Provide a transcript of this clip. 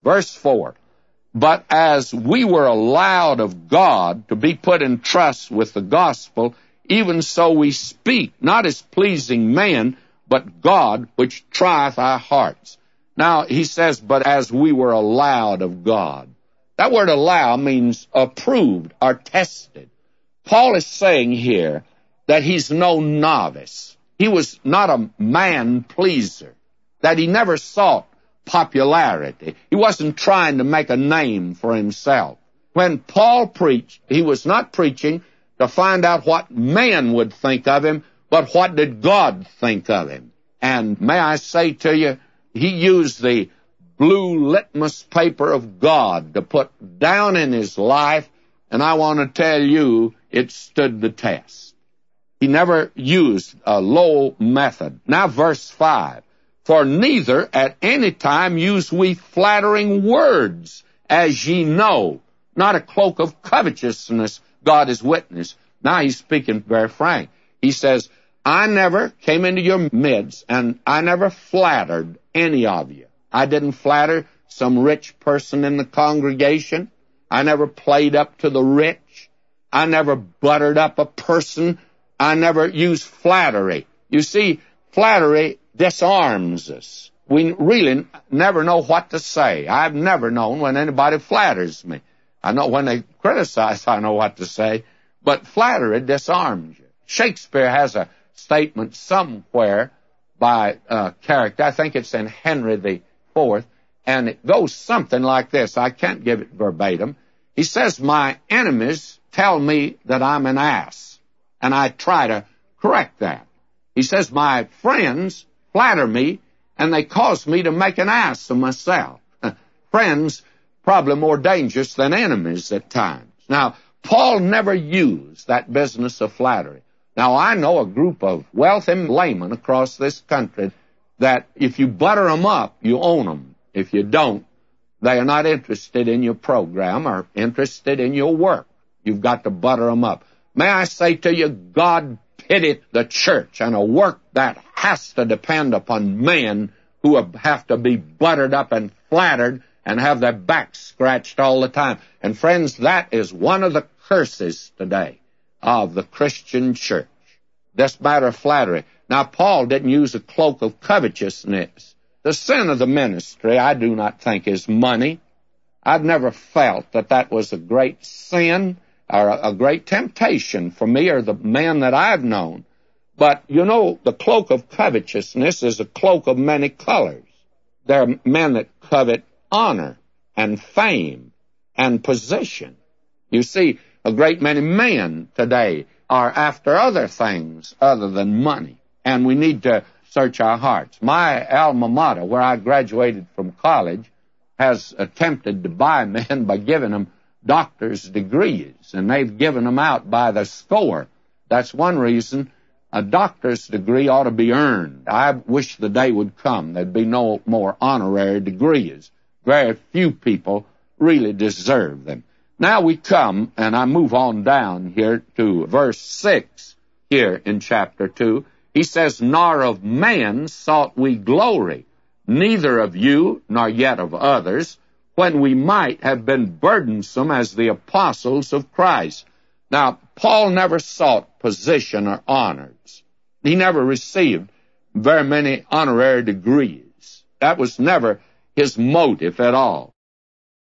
Verse 4, but as we were allowed of God to be put in trust with the gospel, even so we speak, not as pleasing man, but God, which trieth our hearts. Now, he says, but as we were allowed of God. That word allow means approved or tested. Paul is saying here that he's no novice. He was not a man-pleaser, that he never sought popularity. He wasn't trying to make a name for himself. When Paul preached, he was not preaching to find out what man would think of him, but what did God think of him. And may I say to you, he used the blue litmus paper of God to put down in his life, and I want to tell you, it stood the test. He never used a low method. Now verse 5, for neither at any time use we flattering words, as ye know, not a cloak of covetousness, God is witness. Now he's speaking very frank. He says, I never came into your midst, and I never flattered any of you. I didn't flatter some rich person in the congregation. I never played up to the rich. I never buttered up a person. I never used flattery. You see, flattery disarms us. We really never know what to say. I've never known when anybody flatters me. I know when they criticize, I know what to say, but flattery disarms you. Shakespeare has a statement somewhere by character. I think it's in Henry IV, and it goes something like this. I can't give it verbatim. He says, my enemies tell me that I'm an ass, and I try to correct that. He says, my friends flatter me, and they cause me to make an ass of myself. Friends, probably more dangerous than enemies at times. Now, Paul never used that business of flattery. Now, I know a group of wealthy laymen across this country that if you butter them up, you own them. If you don't, they are not interested in your program or interested in your work. You've got to butter them up. May I say to you, God pity the church and a work that has to depend upon men who have to be buttered up and flattered and have their backs scratched all the time. And friends, that is one of the curses today of the Christian church, this matter of flattery. Now, Paul didn't use a cloak of covetousness. The sin of the ministry, I do not think, is money. I've never felt that that was a great sin or a great temptation for me or the men that I've known. But, you know, the cloak of covetousness is a cloak of many colors. There are men that covet honor and fame and position. You see, a great many men today are after other things other than money, and we need to search our hearts. My alma mater, where I graduated from college, has attempted to buy men by giving them doctor's degrees, and they've given them out by the score. That's one reason a doctor's degree ought to be earned. I wish the day would come there'd be no more honorary degrees. Very few people really deserve them. Now we come, and I move on down here to verse 6 here in chapter 2. He says, nor of man sought we glory, neither of you, nor yet of others, when we might have been burdensome as the apostles of Christ. Now, Paul never sought position or honors. He never received very many honorary degrees. That was never his motive at all.